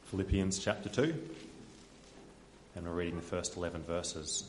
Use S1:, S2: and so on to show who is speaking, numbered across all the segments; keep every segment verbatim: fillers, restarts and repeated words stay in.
S1: Philippians chapter two, and we're reading the first eleven verses.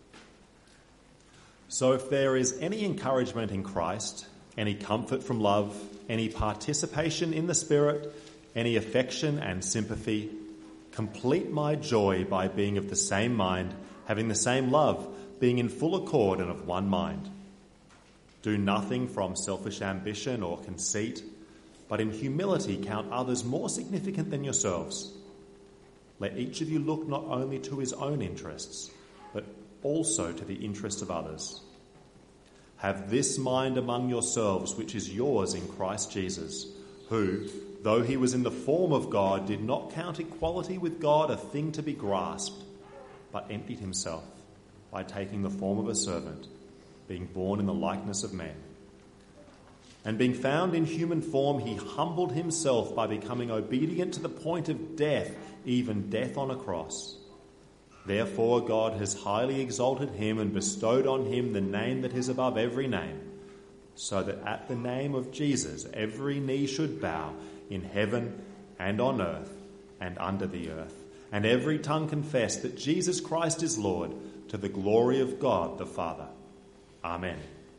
S1: So if there is any encouragement in Christ, any comfort from love, any participation in the Spirit, any affection and sympathy, complete my joy by being of the same mind, having the same love, being in full accord and of one mind. Do nothing from selfish ambition or conceit, but in humility count others more significant than yourselves. Let each of you look not only to his own interests, but also to the interests of others. Have this mind among yourselves, which is yours in Christ Jesus, who, though he was in the form of God, did not count equality with God a thing to be grasped, but emptied himself by taking the form of a servant, being born in the likeness of men. And being found in human form, he humbled himself by becoming obedient to the point of death, even death on a cross. Therefore God has highly exalted him and bestowed on him the name that is above every name, so that at the name of Jesus every knee should bow in heaven and on earth and under the earth, and every tongue confess that Jesus Christ is Lord, to the glory of God the Father. Amen.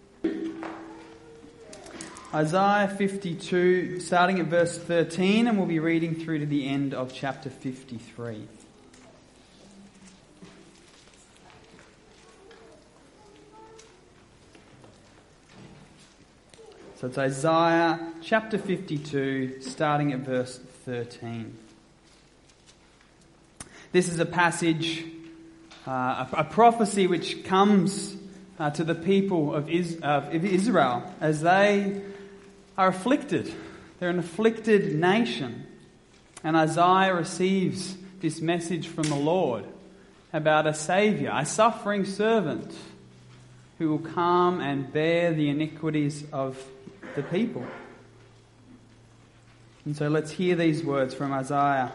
S2: Isaiah fifty-two, starting at verse thirteen, and we'll be reading through to the end of chapter fifty-three. So it's Isaiah chapter fifty-two, starting at verse thirteen. This is a passage, uh, a, a prophecy which comes uh, to the people of, Is, of Israel as they are afflicted. They're an afflicted nation. And Isaiah receives this message from the Lord about a Saviour, a suffering servant who will come and bear the iniquities of the people. And so let's hear these words from Isaiah.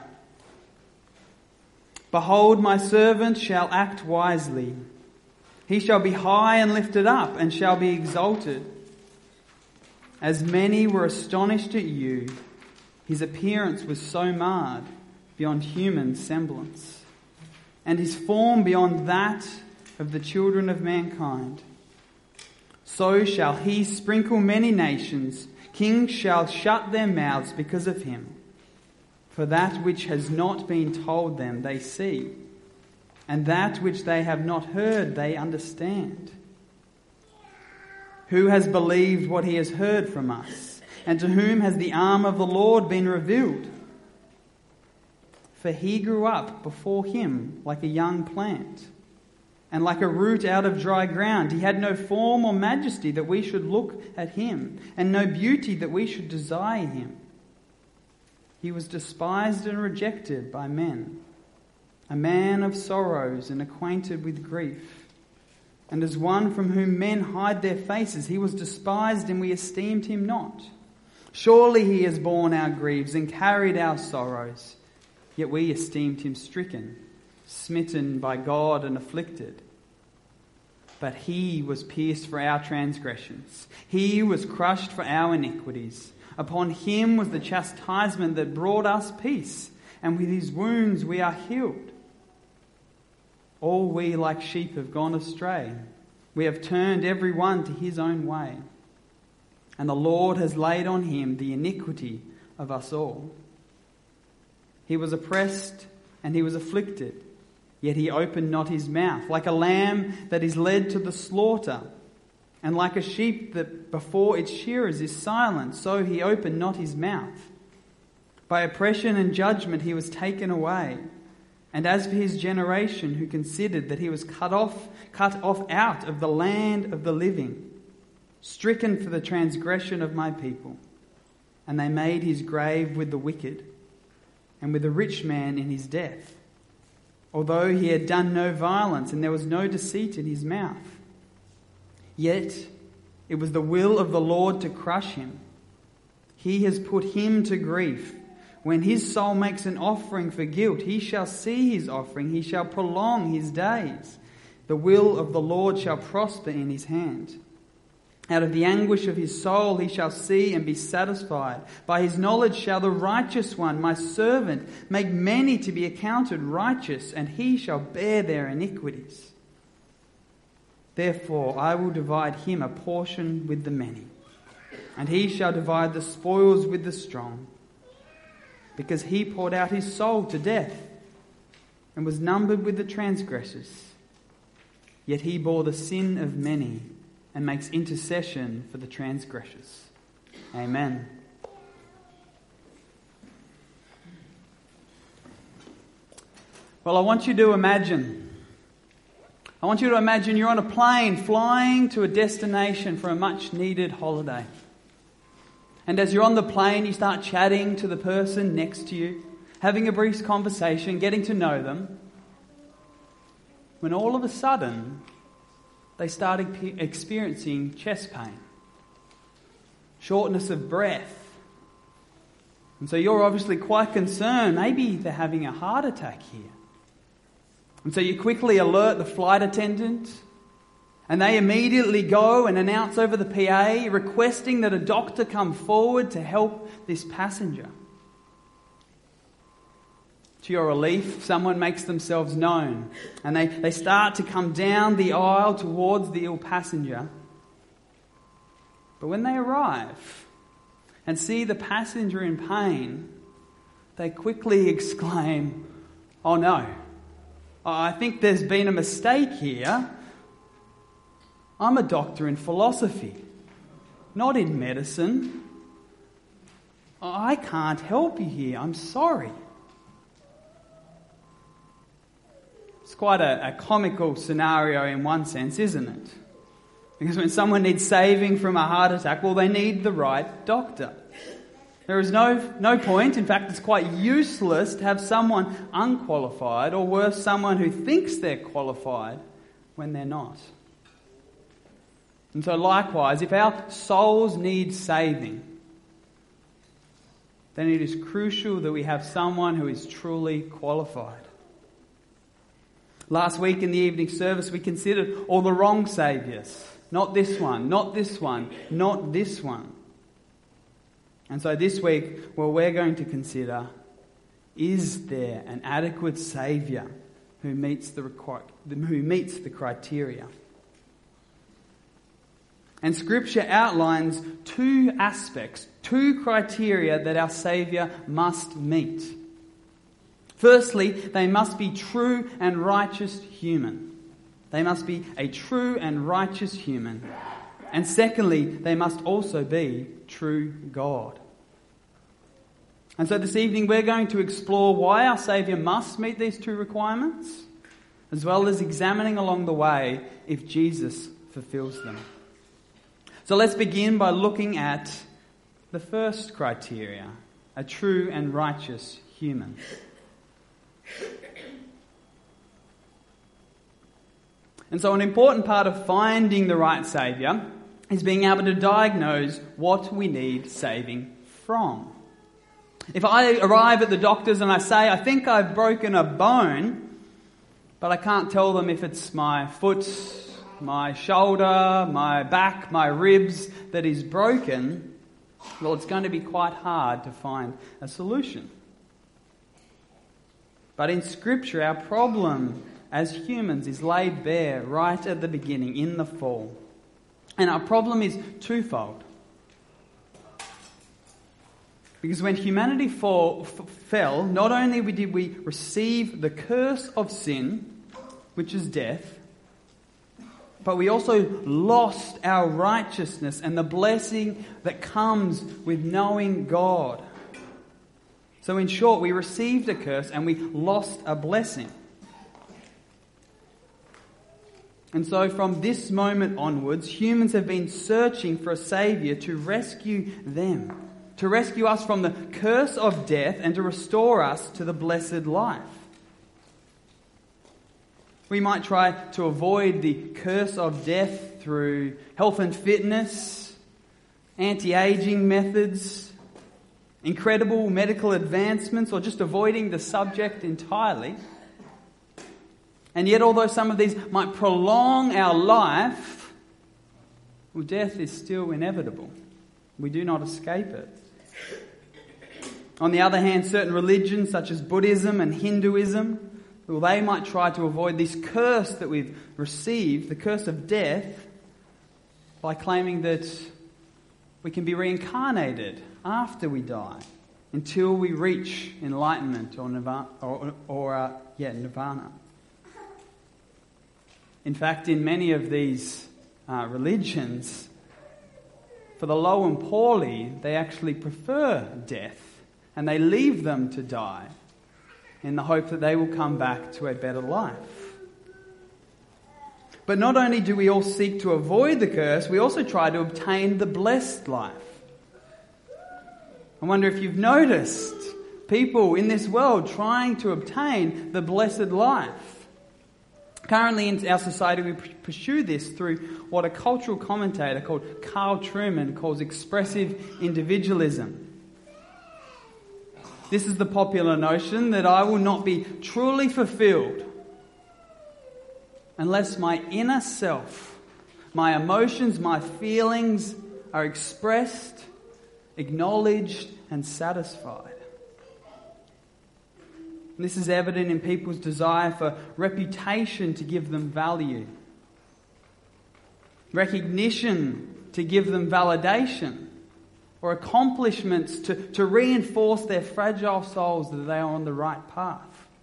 S2: Behold, my servant shall act wisely. He shall be high and lifted up, and shall be exalted. As many were astonished at you, his appearance was so marred beyond human semblance, and his form beyond that of the children of mankind. So shall he sprinkle many nations. Kings shall shut their mouths because of him. For that which has not been told them they see, and that which they have not heard they understand. Who has believed what he has heard from us? And to whom has the arm of the Lord been revealed? For he grew up before him like a young plant, and like a root out of dry ground. He had no form or majesty that we should look at him, and no beauty that we should desire him. He was despised and rejected by men, a man of sorrows and acquainted with grief. And as one from whom men hide their faces, he was despised, and we esteemed him not. Surely he has borne our griefs and carried our sorrows, yet we esteemed him stricken, smitten by God and afflicted. But he was pierced for our transgressions. He was crushed for our iniquities. Upon him was the chastisement that brought us peace, and with his wounds we are healed. All we like sheep have gone astray. We have turned every one to his own way. And the Lord has laid on him the iniquity of us all. He was oppressed and he was afflicted, yet he opened not his mouth. Like a lamb that is led to the slaughter, and like a sheep that before its shearers is silent, so he opened not his mouth. By oppression and judgment he was taken away. And as for his generation, who considered that he was cut off, cut off out of the land of the living, stricken for the transgression of my people. And they made his grave with the wicked, and with the rich man in his death, although he had done no violence, and there was no deceit in his mouth. Yet it was the will of the Lord to crush him. He has put him to grief. When his soul makes an offering for guilt, he shall see his offering, he shall prolong his days. The will of the Lord shall prosper in his hand. Out of the anguish of his soul he shall see and be satisfied. By his knowledge shall the righteous one, my servant, make many to be accounted righteous, and he shall bear their iniquities. Therefore I will divide him a portion with the many, and he shall divide the spoils with the strong, because he poured out his soul to death and was numbered with the transgressors. Yet he bore the sin of many and makes intercession for the transgressors. Amen. Well, I want you to imagine. I want you to imagine you're on a plane flying to a destination for a much needed holiday. And as you're on the plane, you start chatting to the person next to you, having a brief conversation, getting to know them. When all of a sudden, they started experiencing chest pain, shortness of breath. And so you're obviously quite concerned. Maybe they're having a heart attack here. And so you quickly alert the flight attendant, and they immediately go and announce over the P A requesting that a doctor come forward to help this passenger. To your relief, someone makes themselves known, and they, they start to come down the aisle towards the ill passenger. But when they arrive and see the passenger in pain, they quickly exclaim, "Oh no, I think there's been a mistake here. I'm a doctor in philosophy, not in medicine. I can't help you here. I'm sorry." It's quite a, a comical scenario in one sense, isn't it? Because when someone needs saving from a heart attack, well, they need the right doctor. There is no, no point, in fact, it's quite useless to have someone unqualified, or worse, someone who thinks they're qualified when they're not. And so likewise, if our souls need saving, then it is crucial that we have someone who is truly qualified. Last week in the evening service, we considered all the wrong saviours. Not this one, not this one, not this one. And so this week, well, we're going to consider, is there an adequate saviour who meets the requ- who meets the criteria? And Scripture outlines two aspects, two criteria that our Saviour must meet. Firstly, they must be true and righteous human. They must be a true and righteous human. And secondly, they must also be true God. And so this evening we're going to explore why our Saviour must meet these two requirements, as well as examining along the way if Jesus fulfills them. So let's begin by looking at the first criteria, a true and righteous human. And so an important part of finding the right Saviour is being able to diagnose what we need saving from. If I arrive at the doctors and I say, I think I've broken a bone, but I can't tell them if it's my foot, my shoulder, my back, my ribs that is broken, well, it's going to be quite hard to find a solution. But in Scripture, our problem as humans is laid bare right at the beginning, in the fall. And our problem is twofold. Because when humanity fall, f- fell, not only did we receive the curse of sin, which is death, but we also lost our righteousness and the blessing that comes with knowing God. So in short, we received a curse and we lost a blessing. And so from this moment onwards, humans have been searching for a Saviour to rescue them, to rescue us from the curse of death and to restore us to the blessed life. We might try to avoid the curse of death through health and fitness, anti-aging methods, incredible medical advancements, or just avoiding the subject entirely. And yet, although some of these might prolong our life, well, death is still inevitable. We do not escape it. On the other hand, certain religions such as Buddhism and Hinduism, well, they might try to avoid this curse that we've received, the curse of death, by claiming that we can be reincarnated after we die until we reach enlightenment or nirvana. Or, or, uh, yeah, nirvana. In fact, in many of these uh, religions, for the low and poorly, they actually prefer death and they leave them to die in the hope that they will come back to a better life. But not only do we all seek to avoid the curse, we also try to obtain the blessed life. I wonder if you've noticed people in this world trying to obtain the blessed life. Currently in our society we pursue this through what a cultural commentator called Carl Trueman calls expressive individualism. This is the popular notion that I will not be truly fulfilled unless my inner self, my emotions, my feelings are expressed, acknowledged and satisfied. And this is evident in people's desire for reputation to give them value, recognition to give them validation, or accomplishments to, to reinforce their fragile souls that they are on the right path.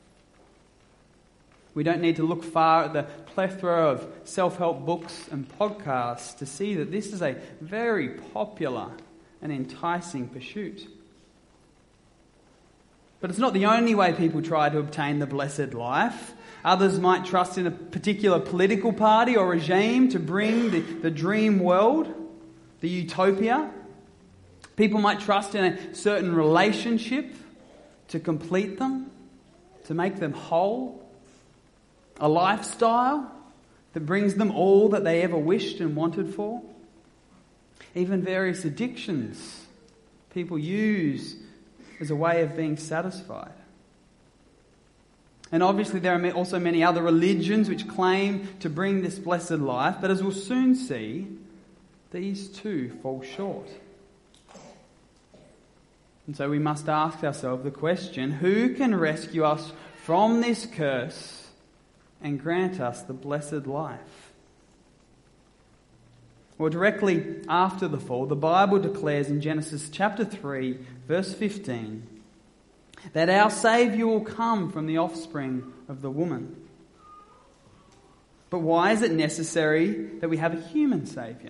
S2: We don't need to look far at the plethora of self-help books and podcasts to see that this is a very popular and enticing pursuit. But it's not the only way people try to obtain the blessed life. Others might trust in a particular political party or regime to bring the, the dream world, the utopia. People might trust in a certain relationship to complete them, to make them whole. A lifestyle that brings them all that they ever wished and wanted for. Even various addictions people use as a way of being satisfied. And obviously there are also many other religions which claim to bring this blessed life, but as we'll soon see, these too fall short. And so we must ask ourselves the question, who can rescue us from this curse and grant us the blessed life? Well, directly after the fall, the Bible declares in Genesis chapter three, verse fifteen, that our Saviour will come from the offspring of the woman. But why is it necessary that we have a human Saviour?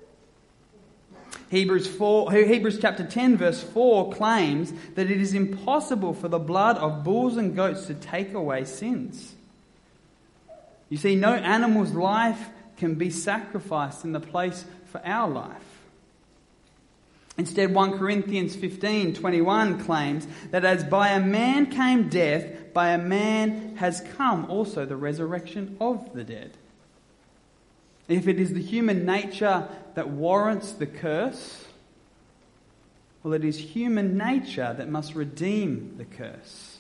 S2: Hebrews four, Hebrews chapter ten verse four claims that it is impossible for the blood of bulls and goats to take away sins. You see, no animal's life can be sacrificed in the place for our life. Instead, First Corinthians fifteen twenty-one claims that as by a man came death, by a man has come also the resurrection of the dead. If it is the human nature that warrants the curse, well, it is human nature that must redeem the curse.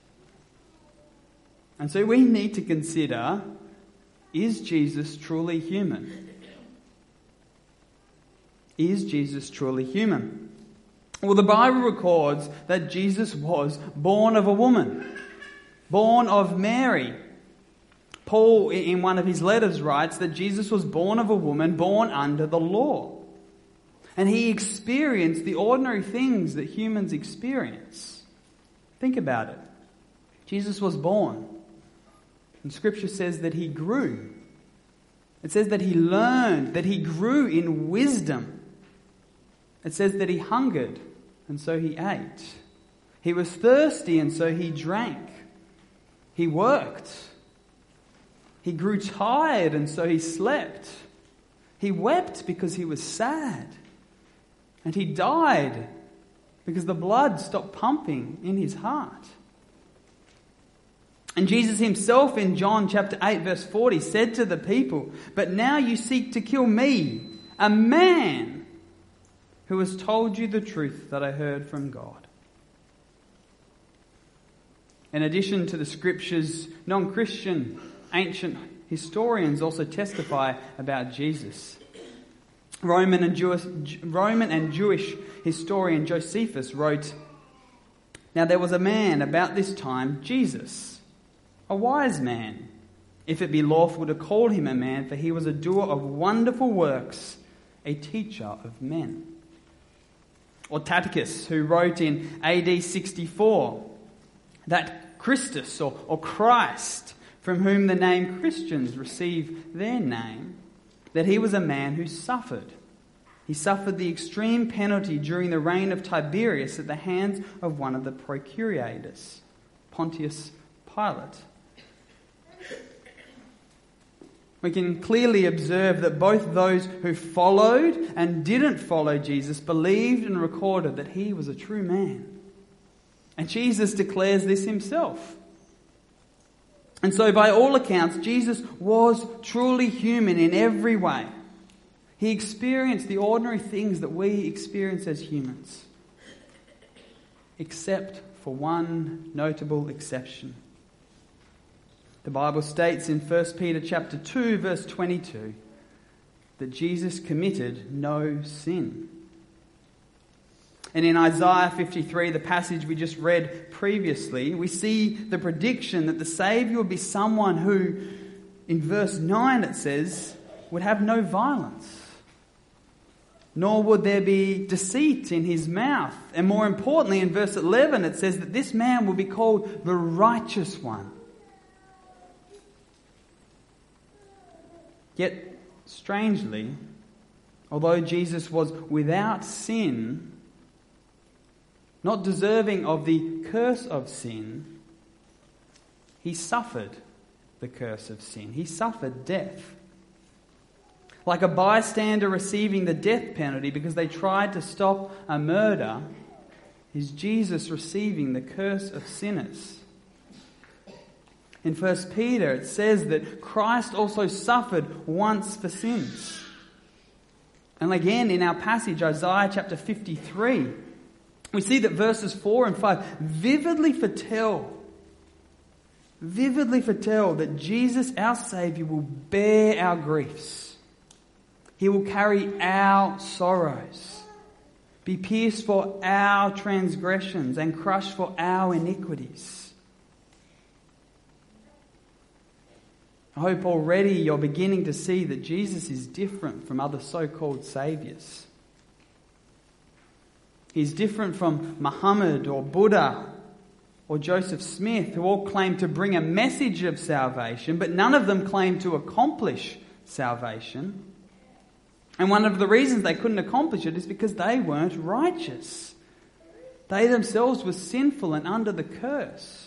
S2: And so we need to consider, is Jesus truly human? Is Jesus truly human? Well, the Bible records that Jesus was born of a woman, born of Mary. Paul, in one of his letters, writes that Jesus was born of a woman, born under the law. And he experienced the ordinary things that humans experience. Think about it. Jesus was born. And Scripture says that he grew. It says that he learned, that he grew in wisdom. It says that he hungered, and so he ate. He was thirsty, and so he drank. He worked. He grew tired, and so he slept. He wept because he was sad. And he died because the blood stopped pumping in his heart. And Jesus himself in John chapter eight verse forty said to the people, "But now you seek to kill me, a man who has told you the truth that I heard from God." In addition to the Scriptures, non-Christian ancient historians also testify about Jesus. Roman and Jewish, Roman and Jewish historian Josephus wrote, "Now there was a man about this time, Jesus, a wise man, if it be lawful to call him a man, for he was a doer of wonderful works, a teacher of men." Or Tacitus, who wrote in A D sixty-four that Christus, or, or Christ, from whom the name Christians receive their name, that he was a man who suffered. He suffered the extreme penalty during the reign of Tiberius at the hands of one of the procurators, Pontius Pilate. We can clearly observe that both those who followed and didn't follow Jesus believed and recorded that he was a true man. And Jesus declares this himself. And so by all accounts, Jesus was truly human in every way. He experienced the ordinary things that we experience as humans, except for one notable exception. The Bible states in First Peter chapter two, verse twenty-two, that Jesus committed no sin. And in Isaiah fifty-three, the passage we just read previously, we see the prediction that the Saviour would be someone who, in verse nine it says, would have no violence, nor would there be deceit in his mouth. And more importantly, in verse eleven it says that this man will be called the righteous one. Yet, strangely, although Jesus was without sin, not deserving of the curse of sin, he suffered the curse of sin. He suffered death. Like a bystander receiving the death penalty because they tried to stop a murder, is Jesus receiving the curse of sinners. In First Peter it says that Christ also suffered once for sins. And again in our passage, Isaiah chapter fifty-three, we see that verses four and five vividly foretell, vividly foretell that Jesus, our Saviour, will bear our griefs. He will carry our sorrows, be pierced for our transgressions and crushed for our iniquities. I hope already you're beginning to see that Jesus is different from other so-called saviours. He's different from Muhammad or Buddha or Joseph Smith, who all claim to bring a message of salvation, but none of them claim to accomplish salvation. And one of the reasons they couldn't accomplish it is because they weren't righteous. They themselves were sinful and under the curse.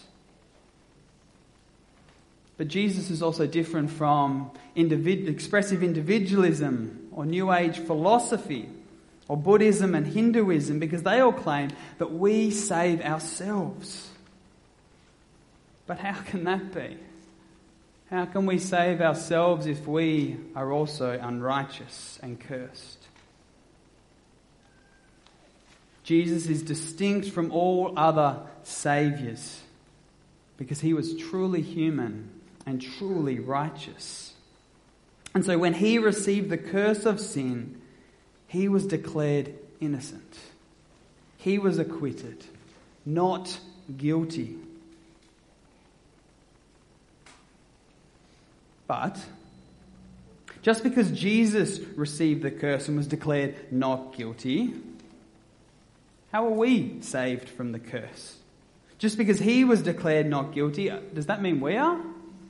S2: But Jesus is also different from individ- expressive individualism or New Age philosophy or Buddhism and Hinduism, because they all claim that we save ourselves. But how can that be? How can we save ourselves if we are also unrighteous and cursed? Jesus is distinct from all other saviours because he was truly human and truly righteous. And so when he received the curse of sin, he was declared innocent. He was acquitted, not guilty. But just because Jesus received the curse and was declared not guilty, how are we saved from the curse? Just because he was declared not guilty, does that mean we are?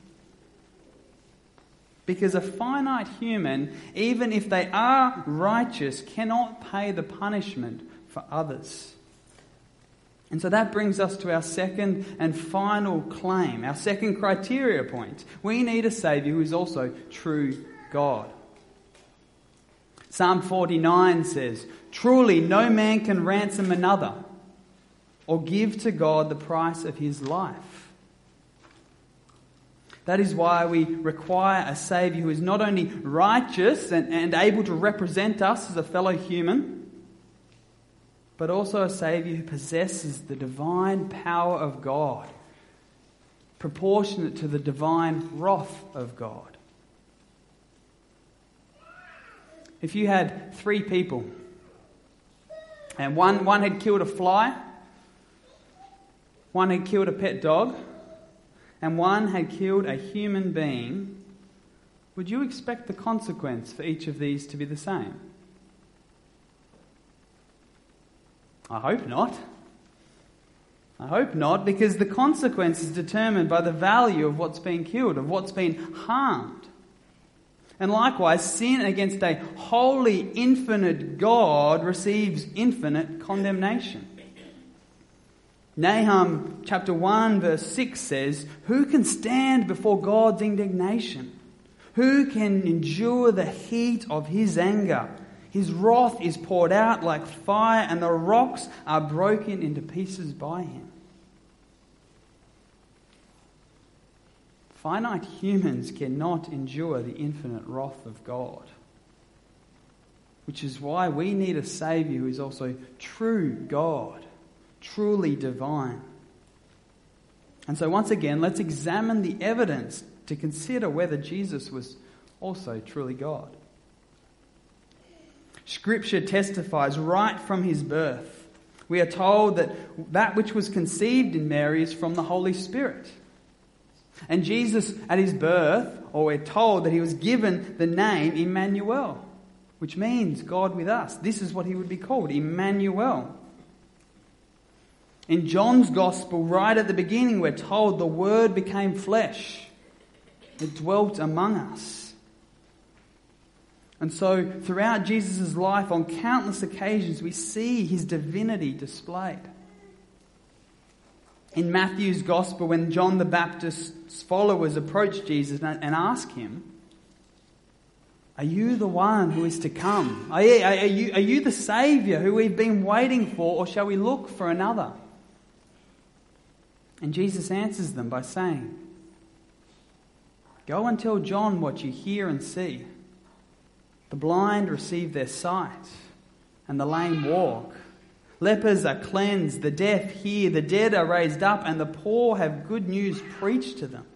S2: Because a finite human, even if they are righteous, cannot pay the punishment for others. And so that brings us to our second and final claim, our second criteria point. We need a Saviour who is also true God. Psalm forty-nine says, "Truly no man can ransom another or give to God the price of his life." That is why we require a Saviour who is not only righteous and, and able to represent us as a fellow human, but also a Saviour who possesses the divine power of God, proportionate to the divine wrath of God. if you had three people and one, one had killed a fly, one had killed a pet dog, and one had killed a human being, would you expect the consequence for each of these to be the same? I hope not. I hope not, because the consequence is determined by the value of what's being killed, of what's been harmed. And likewise, sin against a holy, infinite God receives infinite condemnation. Nahum chapter one verse six says, "Who can stand before God's indignation? Who can endure the heat of his anger? His wrath is poured out like fire, and the rocks are broken into pieces by him." Finite humans cannot endure the infinite wrath of God, which is why we need a Saviour who is also true God, truly divine. And so once again, let's examine the evidence to consider whether Jesus was also truly God. Scripture testifies right from his birth. We are told that that which was conceived in Mary is from the Holy Spirit. And Jesus, at his birth, or we're told that he was given the name Emmanuel, which means God with us. This is what he would be called, Emmanuel. In John's Gospel, right at the beginning, we're told the Word became flesh. It dwelt among us. And so, throughout Jesus' life, on countless occasions, we see his divinity displayed. In Matthew's Gospel, when John the Baptist's followers approached Jesus and asked him, "Are you the one who is to come? Are you, are you, are you the Saviour who we've been waiting for, or shall we look for another?" And Jesus answers them by saying, "Go and tell John what you hear and see. The blind receive their sight, and the lame walk. Lepers are cleansed, the deaf hear, the dead are raised up, and the poor have good news preached to them."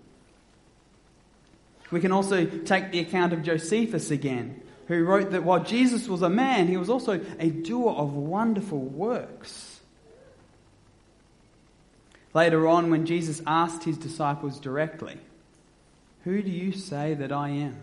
S2: We can also take the account of Josephus again, who wrote that while Jesus was a man, he was also a doer of wonderful works. Later on, when Jesus asked his disciples directly, "Who do you say that I am?"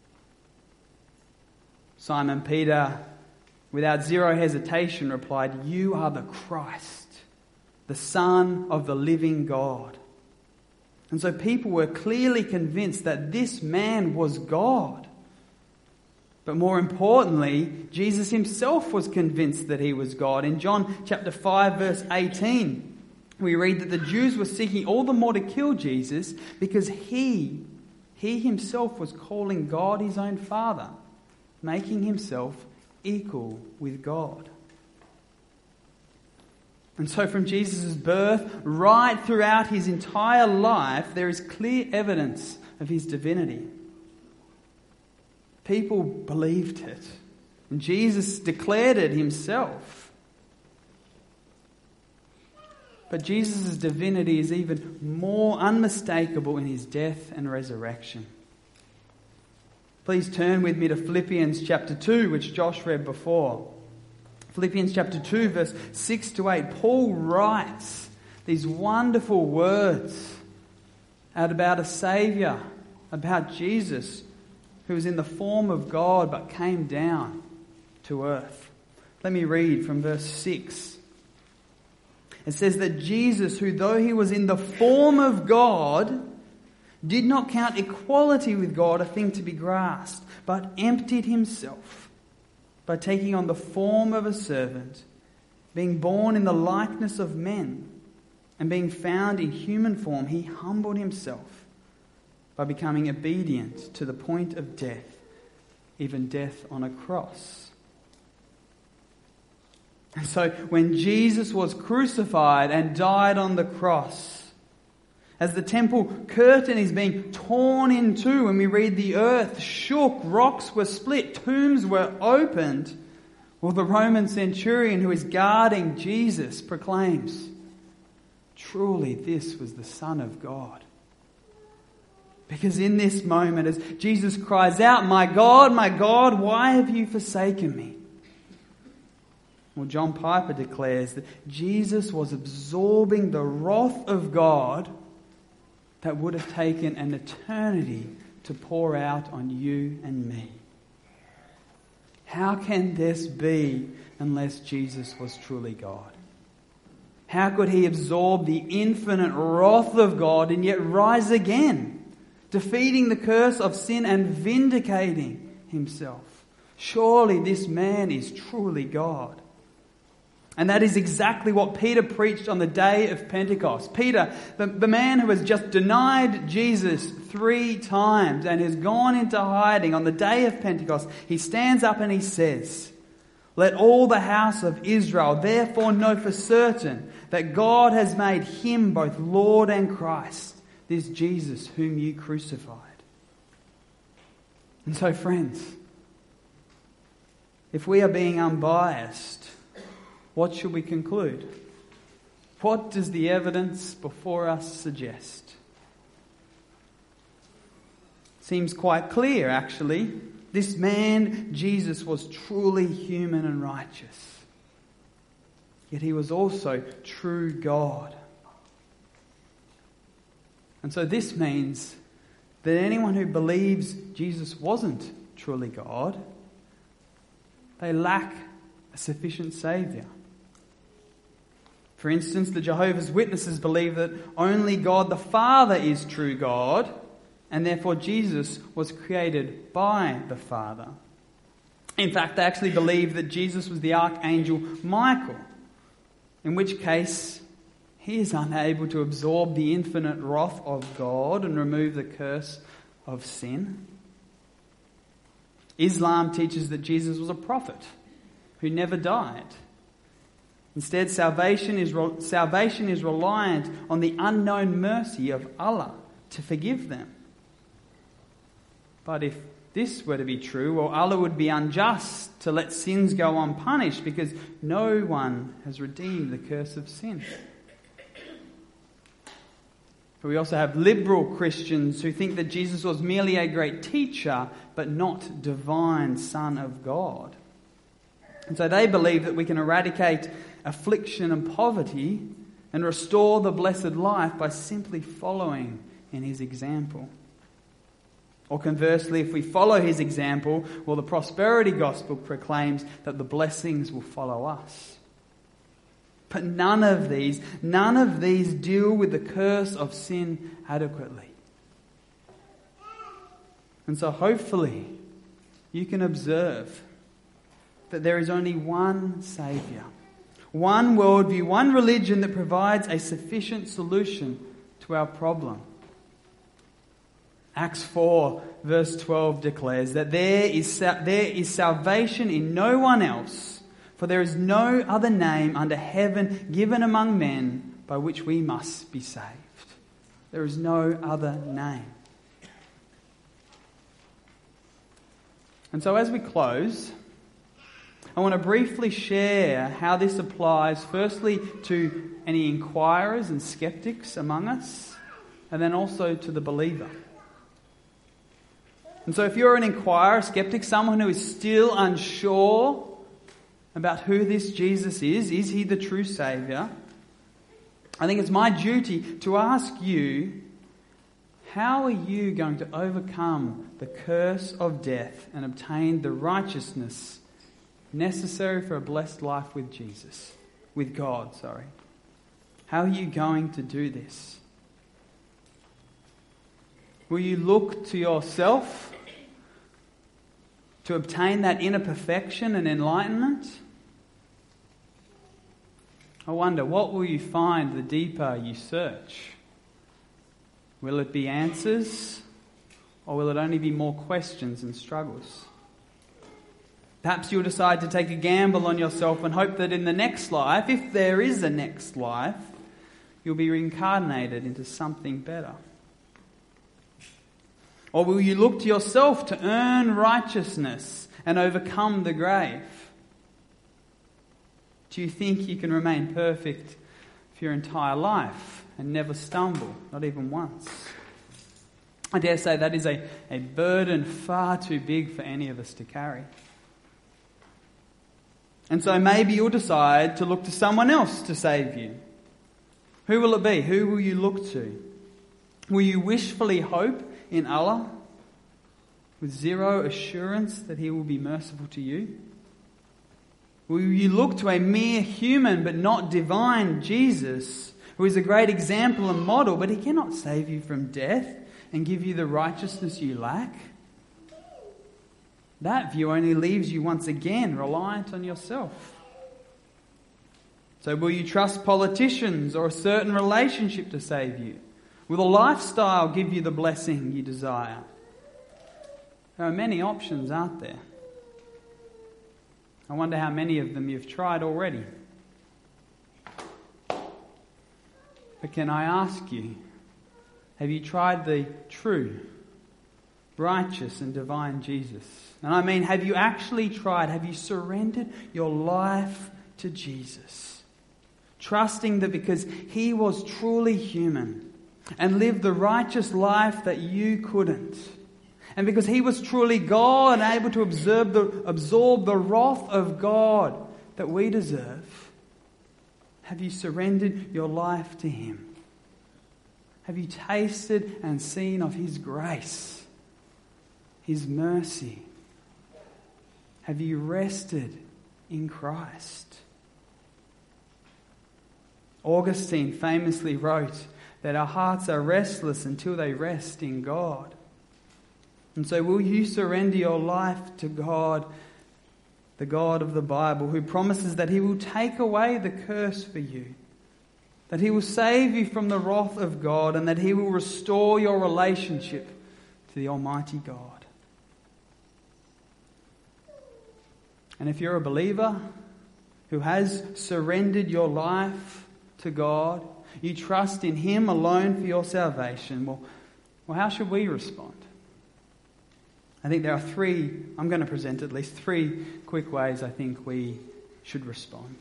S2: Simon Peter, without zero hesitation, replied, "You are the Christ, the Son of the living God." And so people were clearly convinced that this man was God. But more importantly, Jesus himself was convinced that he was God. In John chapter five, verse eighteen, we read that the Jews were seeking all the more to kill Jesus because he, he himself was calling God his own Father, making himself equal with God. And so from Jesus' birth, right throughout his entire life, there is clear evidence of his divinity. People believed it, and Jesus declared it himself. But Jesus' divinity is even more unmistakable in his death and resurrection. Please turn with me to Philippians chapter two, which Josh read before. Philippians chapter two, verse six to eight. Paul writes these wonderful words about a Saviour, about Jesus, who was in the form of God but came down to earth. Let me read from verse six. It says that Jesus, who though he was in the form of God, did not count equality with God a thing to be grasped, but emptied himself by taking on the form of a servant, being born in the likeness of men, and being found in human form, he humbled himself by becoming obedient to the point of death, even death on a cross. And so when Jesus was crucified and died on the cross, as the temple curtain is being torn in two, and we read the earth shook, rocks were split, tombs were opened, well, the Roman centurion who is guarding Jesus proclaims, "Truly this was the Son of God." Because in this moment, as Jesus cries out, "My God, my God, why have you forsaken me?" Well, John Piper declares that Jesus was absorbing the wrath of God that would have taken an eternity to pour out on you and me. How can this be unless Jesus was truly God? How could he absorb the infinite wrath of God and yet rise again, defeating the curse of sin and vindicating himself? Surely this man is truly God. And that is exactly what Peter preached on the day of Pentecost. Peter, the, the man who has just denied Jesus three times and has gone into hiding on the day of Pentecost, he stands up and he says, "Let all the house of Israel therefore know for certain that God has made him both Lord and Christ, this Jesus whom you crucified." And so, friends, if we are being unbiased, what should we conclude? What does the evidence before us suggest? Seems quite clear, actually. This man, Jesus, was truly human and righteous. Yet he was also true God. And so this means that anyone who believes Jesus wasn't truly God, they lack a sufficient Saviour. For instance, the Jehovah's Witnesses believe that only God the Father is true God, and therefore Jesus was created by the Father. In fact, they actually believe that Jesus was the Archangel Michael, in which case he is unable to absorb the infinite wrath of God and remove the curse of sin. Islam teaches that Jesus was a prophet who never died. Instead, salvation is, salvation is reliant on the unknown mercy of Allah to forgive them. But if this were to be true, well, Allah would be unjust to let sins go unpunished because no one has redeemed the curse of sin. But we also have liberal Christians who think that Jesus was merely a great teacher, but not divine Son of God. And so they believe that we can eradicate affliction and poverty and restore the blessed life by simply following in his example. Or conversely, if we follow his example, well, the prosperity gospel proclaims that the blessings will follow us. But none of these, none of these deal with the curse of sin adequately. And so hopefully you can observe that there is only one Saviour, one worldview, one religion that provides a sufficient solution to our problem. Acts four verse twelve declares that there is, there is salvation in no one else, for there is no other name under heaven given among men by which we must be saved. There is no other name. And so as we close, I want to briefly share how this applies firstly to any inquirers and skeptics among us, and then also to the believer. And so if you're an inquirer, skeptic, someone who is still unsure about who this Jesus is, is he the true Saviour? I think it's my duty to ask you, how are you going to overcome the curse of death and obtain the righteousness necessary for a blessed life with Jesus, with God, sorry. How are you going to do this? Will you look to yourself to obtain that inner perfection and enlightenment? I wonder, what will you find the deeper you search? Will it be answers, or will it only be more questions and struggles? Perhaps you'll decide to take a gamble on yourself and hope that in the next life, if there is a next life, you'll be reincarnated into something better. Or will you look to yourself to earn righteousness and overcome the grave? Do you think you can remain perfect for your entire life and never stumble, not even once? I dare say that is a, a burden far too big for any of us to carry. And so maybe you'll decide to look to someone else to save you. Who will it be? Who will you look to? Will you wishfully hope in Allah with zero assurance that He will be merciful to you? Will you look to a mere human but not divine Jesus, who is a great example and model, but He cannot save you from death and give you the righteousness you lack? That view only leaves you once again reliant on yourself. So will you trust politicians or a certain relationship to save you? Will a lifestyle give you the blessing you desire? There are many options, aren't there? I wonder how many of them you've tried already. But can I ask you, have you tried the true, righteous and divine Jesus? And I mean, have you actually tried, have you surrendered your life to Jesus? Trusting that because He was truly human and lived the righteous life that you couldn't, and because He was truly God and able to absorb the, absorb the wrath of God that we deserve, have you surrendered your life to Him? Have you tasted and seen of His grace, His mercy? Have you rested in Christ? Augustine famously wrote that our hearts are restless until they rest in God. And so will you surrender your life to God, the God of the Bible, who promises that He will take away the curse for you, that He will save you from the wrath of God, and that He will restore your relationship to the Almighty God? And if you're a believer who has surrendered your life to God, you trust in Him alone for your salvation, well, well, how should we respond? I think there are three, I'm going to present at least three quick ways I think we should respond.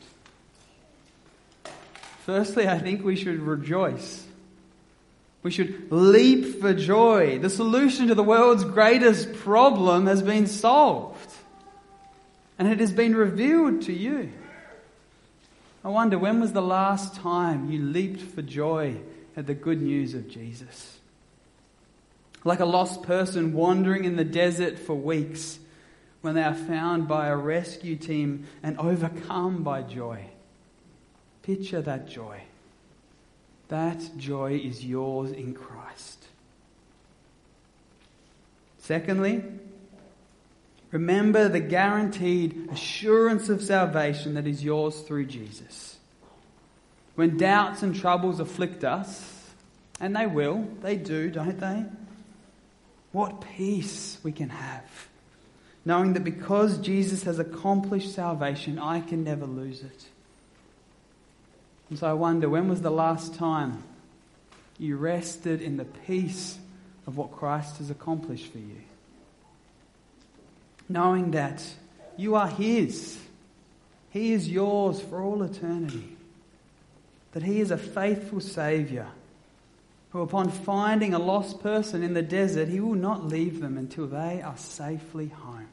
S2: Firstly, I think we should rejoice. We should leap for joy. The solution to the world's greatest problem has been solved. And it has been revealed to you. I wonder, when was the last time you leaped for joy at the good news of Jesus? Like a lost person wandering in the desert for weeks, when they are found by a rescue team and overcome by joy. Picture that joy. That joy is yours in Christ. Secondly, remember the guaranteed assurance of salvation that is yours through Jesus. When doubts and troubles afflict us, and they will, they do, don't they? What peace we can have, knowing that because Jesus has accomplished salvation, I can never lose it. And so I wonder, when was the last time you rested in the peace of what Christ has accomplished for you? Knowing that you are His. He is yours for all eternity. That He is a faithful Saviour, who upon finding a lost person in the desert, He will not leave them until they are safely home.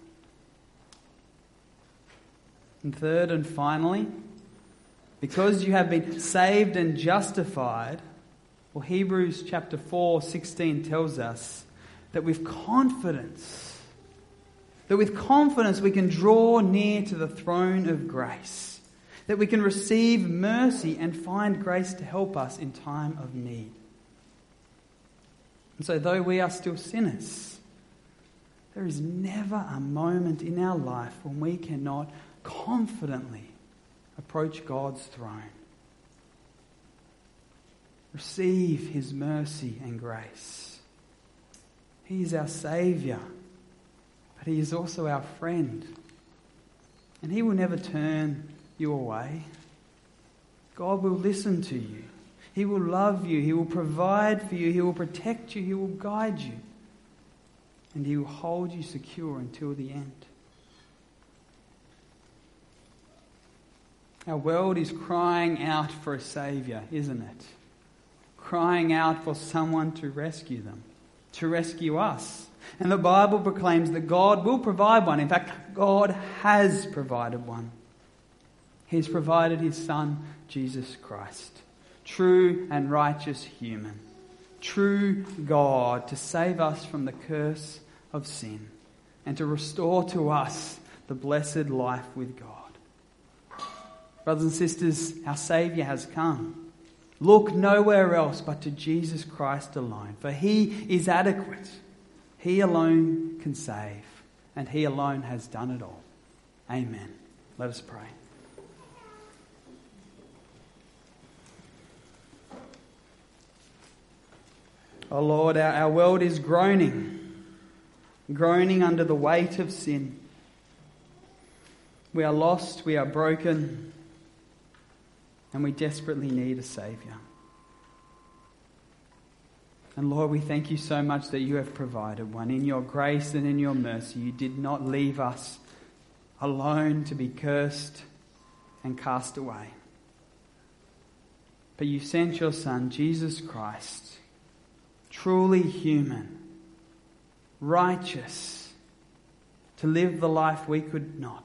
S2: And third and finally, because you have been saved and justified, well, Hebrews chapter four, sixteen tells us that with confidence, that with confidence we can draw near to the throne of grace, that we can receive mercy and find grace to help us in time of need. And so though we are still sinners, there is never a moment in our life when we cannot confidently approach God's throne. Receive His mercy and grace. He is our Saviour, but He is also our friend. And He will never turn you away. God will listen to you. He will love you. He will provide for you. He will protect you. He will guide you. And He will hold you secure until the end. Our world is crying out for a Saviour, isn't it? Crying out for someone to rescue them, to rescue us. And the Bible proclaims that God will provide one. In fact, God has provided one. He's provided his Son, Jesus Christ, true and righteous human, true God, to save us from the curse of sin and to restore to us the blessed life with God. Brothers and sisters, our Saviour has come. Look nowhere else but to Jesus Christ alone, for he is adequate. He alone can save, and he alone has done it all. Amen. Let us pray. Oh Lord, our, our world is groaning, groaning under the weight of sin. We are lost, we are broken, and we desperately need a Saviour. And Lord, we thank you so much that you have provided one. In your grace and in your mercy, you did not leave us alone to be cursed and cast away. But you sent your Son, Jesus Christ, truly human, righteous, to live the life we could not.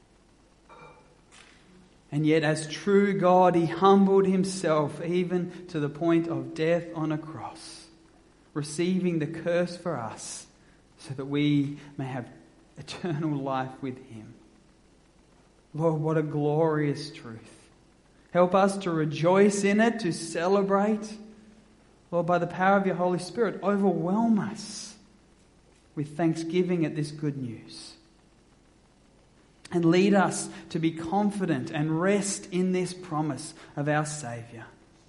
S2: And yet as true God, he humbled himself even to the point of death on a cross, receiving the curse for us so that we may have eternal life with him. Lord, what a glorious truth. Help us to rejoice in it, to celebrate. Lord, by the power of your Holy Spirit, overwhelm us with thanksgiving at this good news. And lead us to be confident and rest in this promise of our Saviour.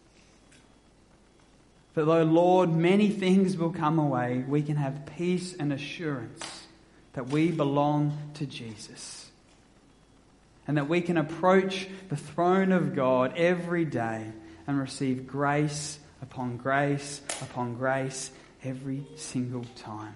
S2: For though, Lord, many things will come away, we can have peace and assurance that we belong to Jesus. And that we can approach the throne of God every day and receive grace upon grace upon grace every single time.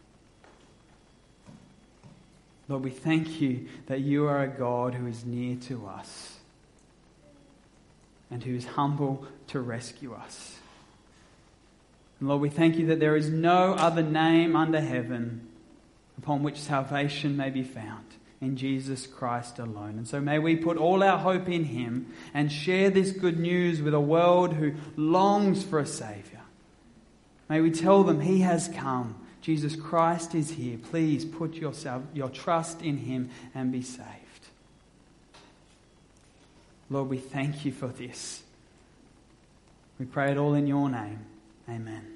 S2: Lord, we thank you that you are a God who is near to us and who is humble to rescue us. And Lord, we thank you that there is no other name under heaven upon which salvation may be found, in Jesus Christ alone. And so may we put all our hope in him and share this good news with a world who longs for a Saviour. May we tell them he has come. Jesus Christ is here. Please put yourself, your trust in him and be saved. Lord, we thank you for this. We pray it all in your name. Amen.